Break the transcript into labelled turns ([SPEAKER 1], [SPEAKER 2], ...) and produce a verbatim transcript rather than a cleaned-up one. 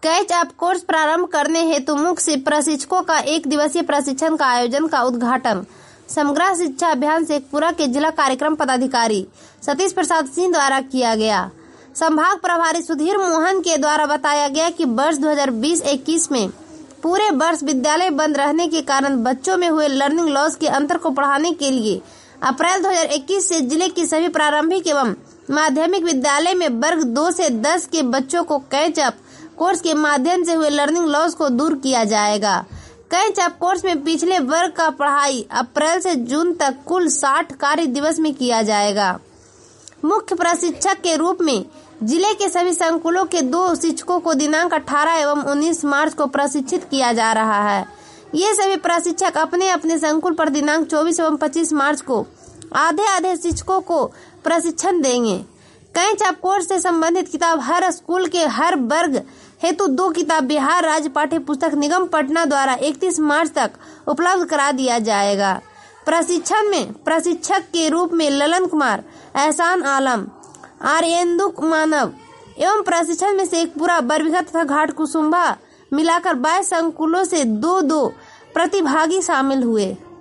[SPEAKER 1] Catch up course प्रारंभ करने हेतु मुख्य प्रशिक्षकों का एक दिवसीय प्रशिक्षण का आयोजन का उद्घाटन समग्र शिक्षा अभियान शेखपुरा के जिला कार्यक्रम पदाधिकारी सतीश प्रसाद सिंह द्वारा किया गया। संभाग प्रभारी सुधीर मोहन के द्वारा बताया गया कि वर्ष दो हज़ार बीस इक्कीस में पूरे वर्ष विद्यालय बंद रहने के कारण बच्चों में हुए लर्निंग लॉस के अंतर को बढ़ाने के लिए अप्रैल दो हज़ार इक्कीस से जिले की सभी प्रारंभिक एवं माध्यमिक विद्यालय में वर्ग दो से दस के बच्चों को कैच अप कोर्स के माध्यम से हुए लर्निंग लॉस को दूर किया जाएगा। कैच अप कोर्स में पिछले वर्ग का पढ़ाई अप्रैल से जून तक कुल साठ कार्य दिवस में किया जाएगा। मुख्य प्रशिक्षक के रूप में जिले के सभी संकुलों के दो शिक्षकों को दिनांक अठारह एवं उन्नीस मार्च को प्रशिक्षित किया जा रहा है। ये सभी प्रशिक्षक अपने अपने संकुल पर दिनांक चौबीस एवं पच्चीस मार्च को आधे आधे शिक्षकों को प्रशिक्षण देंगे। कैच अप कोर्स से संबंधित किताब हर स्कूल के हर वर्ग हेतु दो किताब बिहार राज्य पाठ्य पुस्तक निगम पटना द्वारा इकतीस मार्च तक उपलब्ध करा दिया जाएगा। प्रशिक्षण में प्रशिक्षक के रूप में ललन कुमार, एहसान आलम, आर्येंदु मानव एवं प्रशिक्षण में शेखपुरा, बरबीघा तथा घाट कुसुम्भा मिलाकर बाईस संकुलों से दो दो प्रतिभागी शामिल हुए।